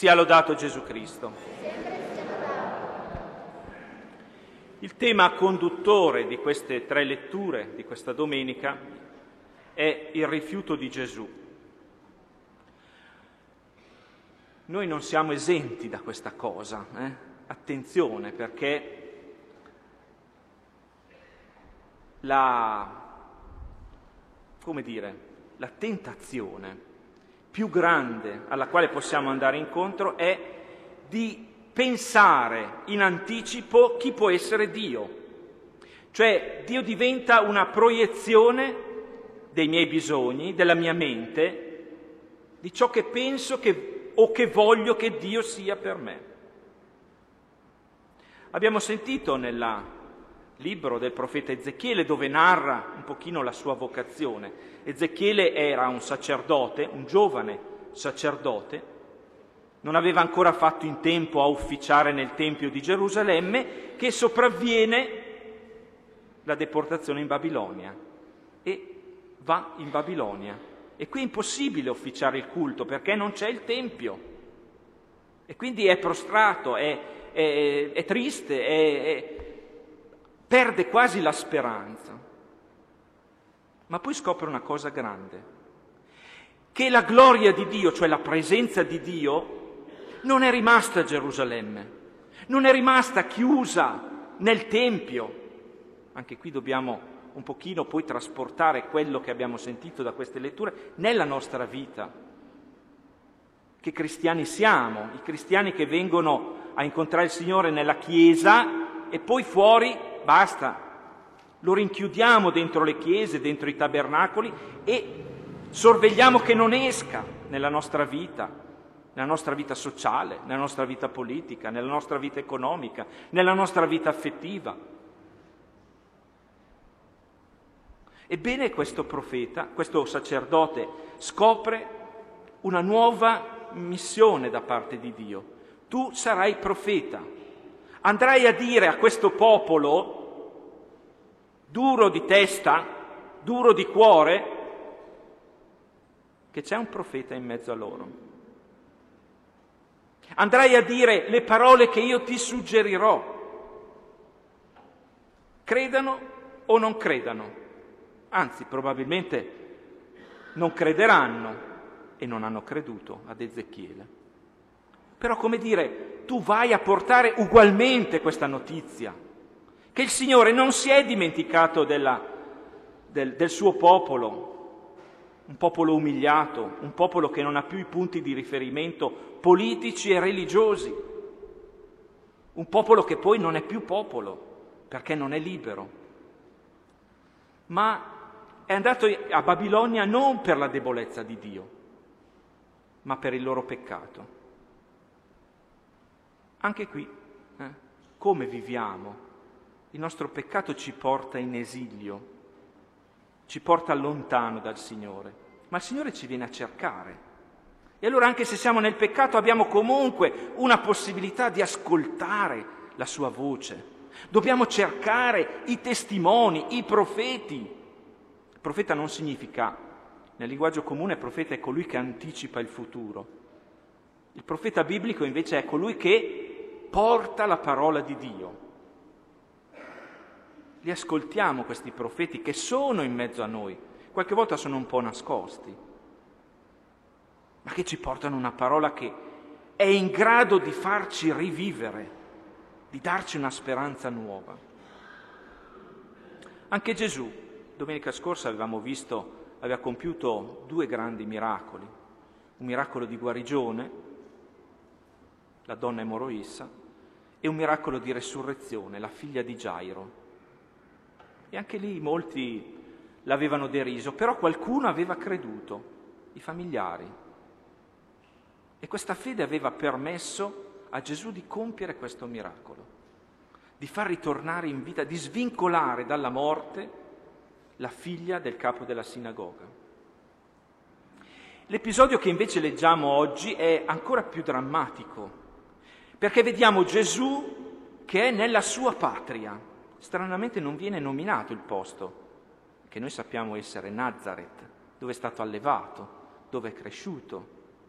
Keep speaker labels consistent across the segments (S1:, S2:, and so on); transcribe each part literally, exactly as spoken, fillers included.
S1: Sia lodato Gesù Cristo. Il tema conduttore di queste tre letture di questa domenica è il rifiuto di Gesù. Noi non siamo esenti da questa cosa, eh? Attenzione, perché la, come dire, la tentazione più grande alla quale possiamo andare incontro è di pensare in anticipo chi può essere Dio. Cioè Dio diventa una proiezione dei miei bisogni, della mia mente, di ciò che penso che, o che voglio che Dio sia per me. Abbiamo sentito nel libro del profeta Ezechiele, dove narra un pochino la sua vocazione. Ezechiele era un sacerdote, un giovane sacerdote, non aveva ancora fatto in tempo a ufficiare nel Tempio di Gerusalemme, che sopravviene la deportazione in Babilonia e va in Babilonia. E qui è impossibile ufficiare il culto perché non c'è il Tempio. E quindi è prostrato, è, è, è triste, è, è, perde quasi la speranza. Ma poi scopre una cosa grande, che la gloria di Dio, cioè la presenza di Dio, non è rimasta a Gerusalemme, non è rimasta chiusa nel Tempio. Anche qui dobbiamo un pochino poi trasportare quello che abbiamo sentito da queste letture nella nostra vita. Che cristiani siamo? I cristiani che vengono a incontrare il Signore nella Chiesa e poi fuori basta, lo rinchiudiamo dentro le chiese, dentro i tabernacoli e sorvegliamo che non esca nella nostra vita, nella nostra vita sociale, nella nostra vita politica, nella nostra vita economica, nella nostra vita affettiva. Ebbene, questo profeta, questo sacerdote, scopre una nuova missione da parte di Dio. Tu sarai profeta. Andrai a dire a questo popolo, duro di testa, duro di cuore, che c'è un profeta in mezzo a loro. Andrai a dire le parole che io ti suggerirò. Credano o non credano. Anzi, probabilmente non crederanno e non hanno creduto ad Ezechiele. Però, come dire, tu vai a portare ugualmente questa notizia, che il Signore non si è dimenticato della, del, del suo popolo, un popolo umiliato, un popolo che non ha più i punti di riferimento politici e religiosi, un popolo che poi non è più popolo, perché non è libero, ma è andato a Babilonia non per la debolezza di Dio, ma per il loro peccato. Anche qui, eh, come viviamo? Il nostro peccato ci porta in esilio, ci porta lontano dal Signore, ma il Signore ci viene a cercare. E allora, anche se siamo nel peccato, abbiamo comunque una possibilità di ascoltare la sua voce. Dobbiamo cercare i testimoni, i profeti. Il profeta non significa, nel linguaggio comune, il profeta è colui che anticipa il futuro. Il profeta biblico invece è colui che porta la parola di Dio. Li ascoltiamo questi profeti che sono in mezzo a noi, qualche volta sono un po' nascosti, ma che ci portano una parola che è in grado di farci rivivere, di darci una speranza nuova. Anche Gesù, domenica scorsa avevamo visto, aveva compiuto due grandi miracoli, un miracolo di guarigione, la donna emoroissa, e un miracolo di resurrezione, la figlia di Gairo. E anche lì molti l'avevano deriso, però qualcuno aveva creduto, i familiari. E questa fede aveva permesso a Gesù di compiere questo miracolo, di far ritornare in vita, di svincolare dalla morte la figlia del capo della sinagoga. L'episodio che invece leggiamo oggi è ancora più drammatico, perché vediamo Gesù che è nella sua patria. Stranamente non viene nominato il posto, che noi sappiamo essere Nazaret, dove è stato allevato, dove è cresciuto.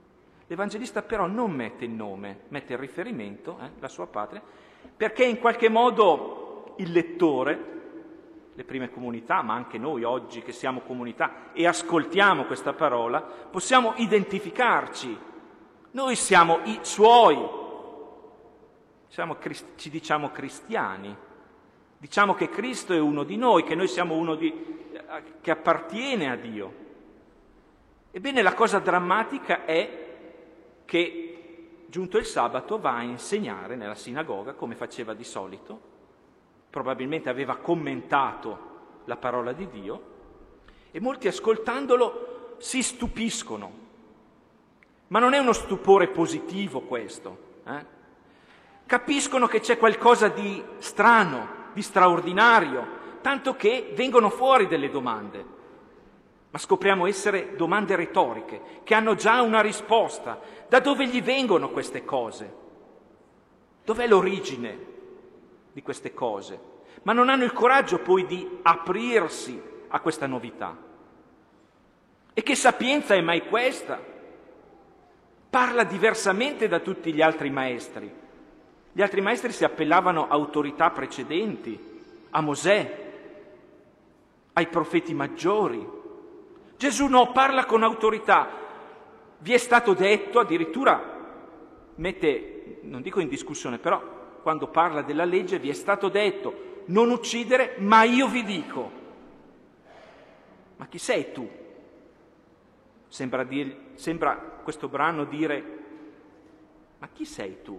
S1: L'Evangelista però non mette il nome, mette il riferimento, eh, la sua patria, perché in qualche modo il lettore, le prime comunità, ma anche noi oggi che siamo comunità e ascoltiamo questa parola, possiamo identificarci. Noi siamo i suoi, siamo, ci diciamo cristiani, diciamo che Cristo è uno di noi, che noi siamo uno di, che appartiene a Dio. Ebbene, la cosa drammatica è che, giunto il sabato, va a insegnare nella sinagoga, come faceva di solito, probabilmente aveva commentato la parola di Dio, e molti ascoltandolo si stupiscono. Ma non è uno stupore positivo questo, eh? Capiscono che c'è qualcosa di strano, di straordinario, tanto che vengono fuori delle domande. Ma scopriamo essere domande retoriche, che hanno già una risposta. Da dove gli vengono queste cose? Dov'è l'origine di queste cose? Ma non hanno il coraggio poi di aprirsi a questa novità. E che sapienza è mai questa? Parla diversamente da tutti gli altri maestri. Gli altri maestri si appellavano a autorità precedenti, a Mosè, ai profeti maggiori. Gesù no, parla con autorità. Vi è stato detto, addirittura mette, non dico in discussione, però quando parla della legge vi è stato detto non uccidere, ma io vi dico. Ma chi sei tu? Sembra, dir, sembra questo brano dire, ma chi sei tu?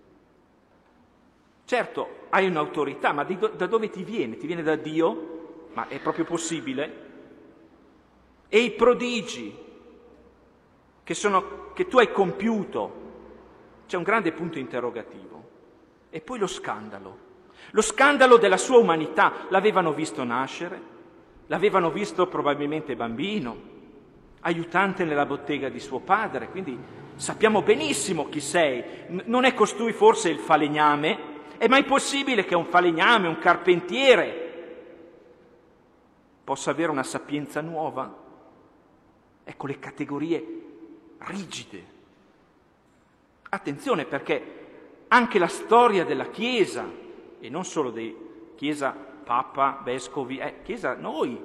S1: Certo, hai un'autorità, ma di, da dove ti viene? Ti viene da Dio? Ma è proprio possibile? E i prodigi che, sono, che tu hai compiuto, c'è un grande punto interrogativo. E poi lo scandalo, lo scandalo della sua umanità. L'avevano visto nascere, l'avevano visto probabilmente bambino, aiutante nella bottega di suo padre, quindi sappiamo benissimo chi sei. N- non è costui forse il falegname? È mai possibile che un falegname, un carpentiere, possa avere una sapienza nuova? Ecco le categorie rigide. Attenzione, perché anche la storia della Chiesa, e non solo di Chiesa, Papa, Vescovi, eh, Chiesa, noi,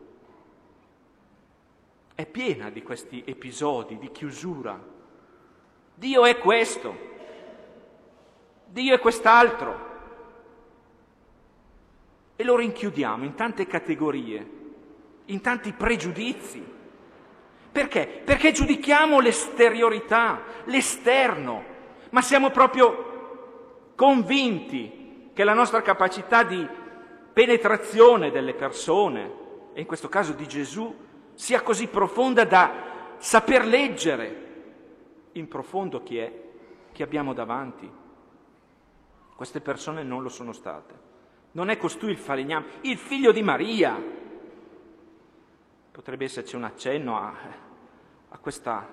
S1: è piena di questi episodi di chiusura. Dio è questo, Dio è quest'altro, e lo rinchiudiamo in tante categorie, in tanti pregiudizi. Perché? Perché giudichiamo l'esteriorità, l'esterno, ma siamo proprio convinti che la nostra capacità di penetrazione delle persone, e in questo caso di Gesù, sia così profonda da saper leggere in profondo chi è, chi abbiamo davanti. Queste persone non lo sono state. Non è costui il falegname, il figlio di Maria. Potrebbe esserci un accenno a, a, questa,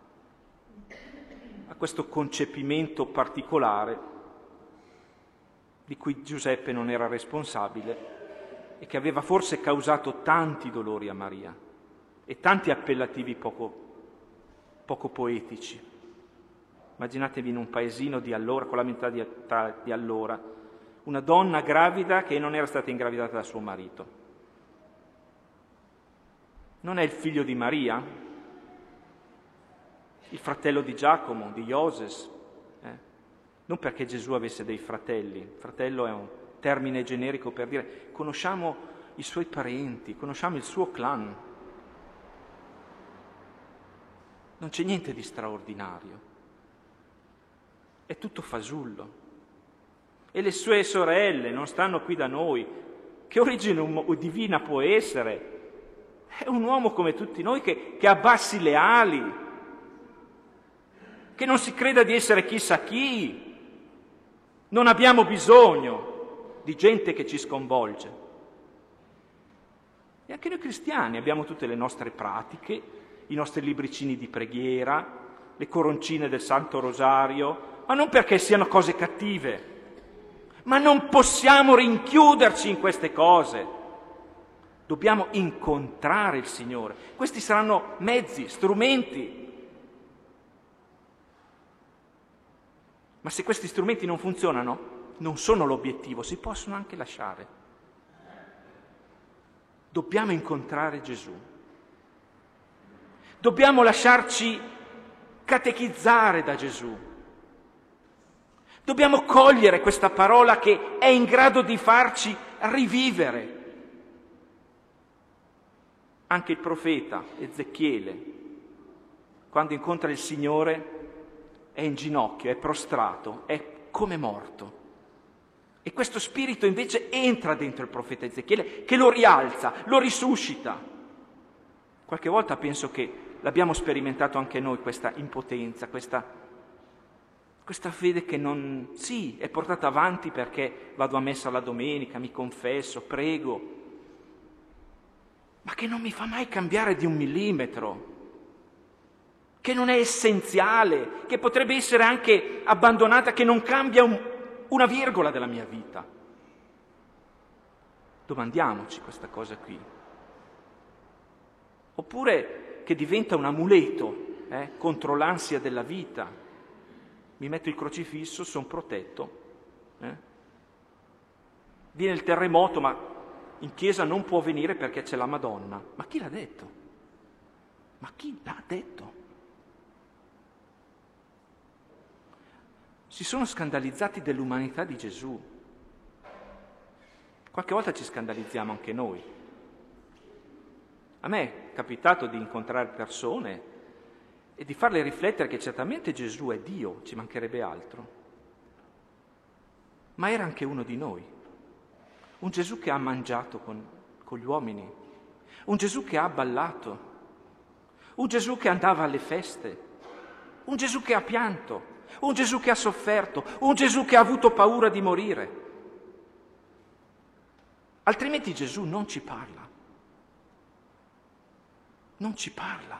S1: a questo concepimento particolare di cui Giuseppe non era responsabile e che aveva forse causato tanti dolori a Maria e tanti appellativi poco, poco poetici. Immaginatevi in un paesino di allora, con la mentalità di, di allora, una donna gravida che non era stata ingravidata da suo marito. Non è il figlio di Maria? Il fratello di Giacomo, di Ioses? Eh? Non perché Gesù avesse dei fratelli, fratello è un termine generico per dire conosciamo i suoi parenti, conosciamo il suo clan. Non c'è niente di straordinario, è tutto fasullo. E le sue sorelle non stanno qui da noi. Che origine divina può essere? È un uomo come tutti noi che, che abbassi le ali, che non si creda di essere chissà chi. Non abbiamo bisogno di gente che ci sconvolge. E anche noi cristiani abbiamo tutte le nostre pratiche, i nostri libricini di preghiera, le coroncine del Santo Rosario, ma non perché siano cose cattive, ma non possiamo rinchiuderci in queste cose. Dobbiamo incontrare il Signore. Questi saranno mezzi, strumenti, Ma se questi strumenti non funzionano, non sono l'obiettivo, si possono anche lasciare. Dobbiamo incontrare Gesù. Dobbiamo lasciarci catechizzare da Gesù. Dobbiamo cogliere questa parola che è in grado di farci rivivere. Anche il profeta Ezechiele, quando incontra il Signore, è in ginocchio, è prostrato, è come morto. E questo spirito invece entra dentro il profeta Ezechiele, che lo rialza, lo risuscita. Qualche volta penso che l'abbiamo sperimentato anche noi, questa impotenza, questa, questa fede che non, sì, è portata avanti perché vado a messa la domenica, mi confesso, prego, ma che non mi fa mai cambiare di un millimetro, che non è essenziale, che potrebbe essere anche abbandonata, che non cambia un, una virgola della mia vita. Domandiamoci questa cosa qui. Oppure che diventa un amuleto eh, contro l'ansia della vita. Mi metto il crocifisso, sono protetto. Eh? Viene il terremoto, ma in chiesa non può venire perché c'è la Madonna. Ma chi l'ha detto? Ma chi l'ha detto? Si sono scandalizzati dell'umanità di Gesù. Qualche volta ci scandalizziamo anche noi. A me è capitato di incontrare persone e di farle riflettere che certamente Gesù è Dio, ci mancherebbe altro, ma era anche uno di noi, un Gesù che ha mangiato con, con gli uomini, un Gesù che ha ballato, un Gesù che andava alle feste, un Gesù che ha pianto, un Gesù che ha sofferto, un Gesù che ha avuto paura di morire. Altrimenti Gesù non ci parla. Non ci parla.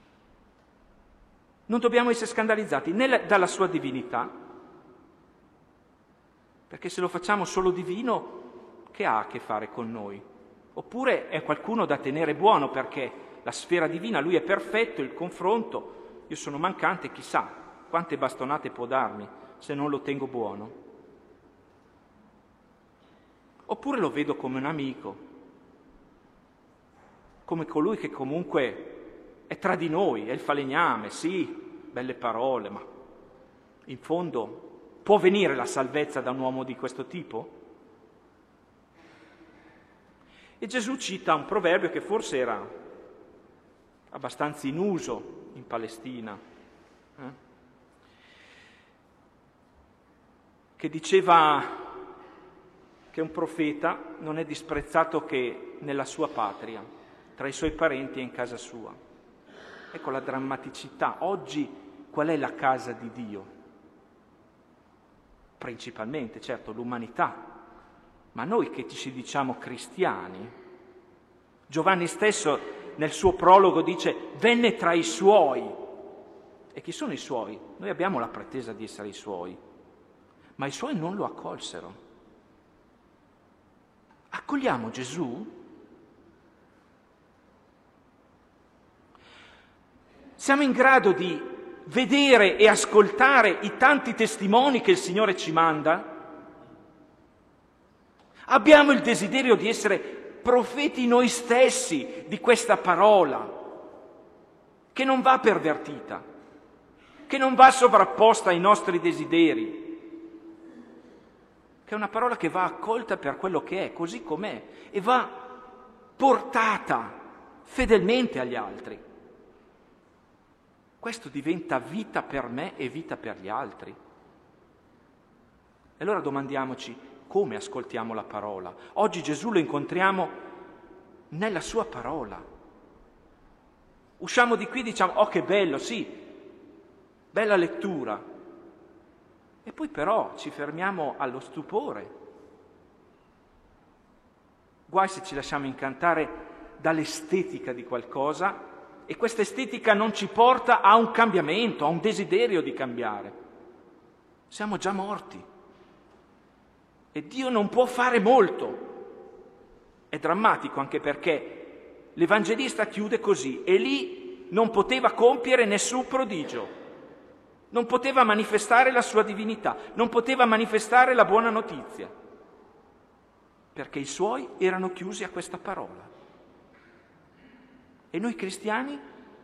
S1: Non dobbiamo essere scandalizzati né dalla sua divinità, perché se lo facciamo solo divino, che ha a che fare con noi? Oppure è qualcuno da tenere buono, perché la sfera divina, lui è perfetto, il confronto, io sono mancante, chissà quante bastonate può darmi se non lo tengo buono. Oppure lo vedo come un amico, come colui che comunque è tra di noi, è il falegname, sì, belle parole, ma in fondo può venire la salvezza da un uomo di questo tipo? E Gesù cita un proverbio che forse era abbastanza in uso in Palestina, eh? che diceva che un profeta non è disprezzato che nella sua patria, tra i suoi parenti e in casa sua. Ecco la drammaticità. Oggi qual è la casa di Dio? Principalmente, certo, l'umanità, ma noi che ci diciamo cristiani, Giovanni stesso nel suo prologo dice venne tra i suoi. E chi sono i suoi? Noi abbiamo la pretesa di essere i suoi, ma i suoi non lo accolsero. Accogliamo Gesù? Siamo in grado di vedere e ascoltare i tanti testimoni che il Signore ci manda? Abbiamo il desiderio di essere profeti noi stessi di questa parola, che non va pervertita, che non va sovrapposta ai nostri desideri, che è una parola che va accolta per quello che è, così com'è, e va portata fedelmente agli altri. Questo diventa vita per me e vita per gli altri. E allora domandiamoci come ascoltiamo la parola. Oggi Gesù lo incontriamo nella sua parola. Usciamo di qui e diciamo, oh che bello, sì, bella lettura. E poi però ci fermiamo allo stupore. Guai se ci lasciamo incantare dall'estetica di qualcosa e questa estetica non ci porta a un cambiamento, a un desiderio di cambiare. Siamo già morti e Dio non può fare molto. È drammatico anche perché l'Evangelista chiude così: e lì non poteva compiere nessun prodigio. non poteva manifestare la sua divinità, non poteva manifestare la buona notizia, perché i suoi erano chiusi a questa parola. E noi cristiani,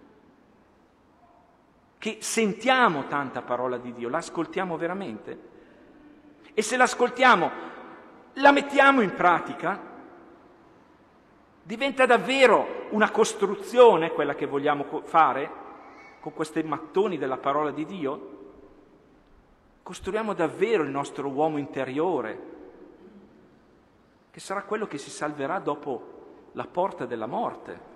S1: che sentiamo tanta parola di Dio, la ascoltiamo veramente? E se l'ascoltiamo, la mettiamo in pratica? Diventa davvero una costruzione quella che vogliamo fare con questi mattoni della parola di Dio? Costruiamo davvero il nostro uomo interiore, che sarà quello che si salverà dopo la porta della morte.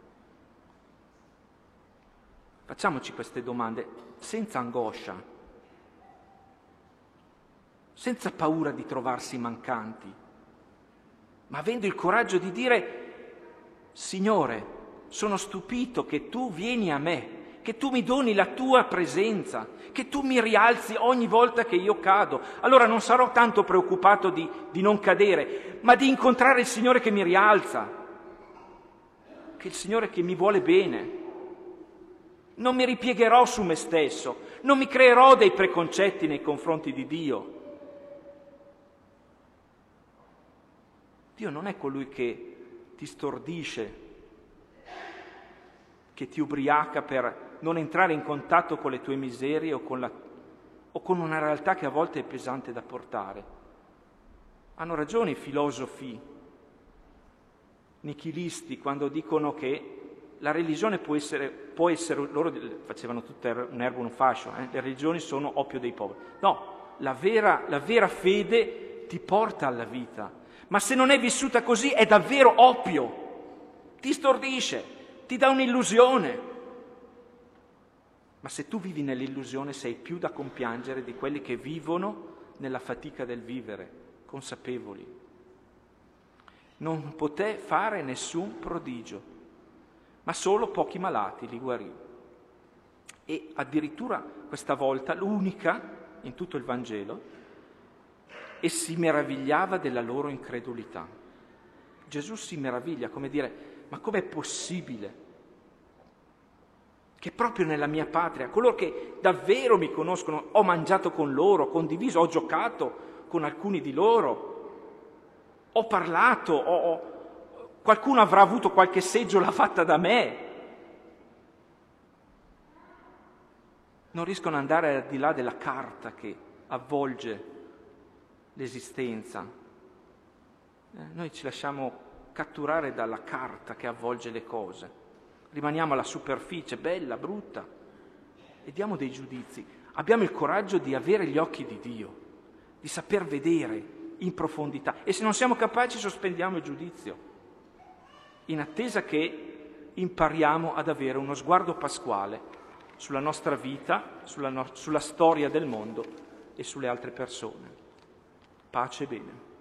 S1: Facciamoci queste domande senza angoscia, senza paura di trovarsi mancanti, ma avendo il coraggio di dire: Signore, sono stupito che tu vieni a me, che tu mi doni la tua presenza, che tu mi rialzi ogni volta che io cado. Allora non sarò tanto preoccupato di, di non cadere, ma di incontrare il Signore che mi rialza, che il Signore che mi vuole bene. Non mi ripiegherò su me stesso, non mi creerò dei preconcetti nei confronti di Dio. Dio non è colui che ti stordisce, che ti ubriaca per non entrare in contatto con le tue miserie o con, la, o con una realtà che a volte è pesante da portare. Hanno ragione i filosofi nichilisti quando dicono che la religione può essere, può essere loro facevano tutte un erbo un fascio, eh? Le religioni sono oppio dei poveri. No, la vera, la vera fede ti porta alla vita, ma se non è vissuta così è davvero oppio, ti stordisce, ti dà un'illusione. Ma se tu vivi nell'illusione sei più da compiangere di quelli che vivono nella fatica del vivere, consapevoli. Non poté fare nessun prodigio, ma solo pochi malati li guarì. E addirittura questa volta, l'unica in tutto il Vangelo, e si meravigliava della loro incredulità. Gesù si meraviglia, come dire, ma com'è possibile che proprio nella mia patria, coloro che davvero mi conoscono, ho mangiato con loro, ho condiviso, ho giocato con alcuni di loro, ho parlato, ho, ho qualcuno avrà avuto qualche seggiola fatta da me. Non riescono ad andare al di là della carta che avvolge l'esistenza. Eh, noi ci lasciamo catturare dalla carta che avvolge le cose. Rimaniamo alla superficie, bella, brutta, e diamo dei giudizi. Abbiamo il coraggio di avere gli occhi di Dio, di saper vedere in profondità. E se non siamo capaci, sospendiamo il giudizio, in attesa che impariamo ad avere uno sguardo pasquale sulla nostra vita, sulla, no- sulla storia del mondo e sulle altre persone. Pace e bene.